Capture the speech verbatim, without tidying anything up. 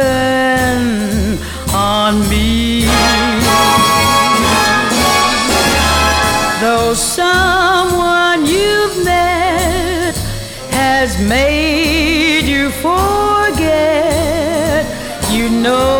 depend on me. Though someone you've met has made you forget, you know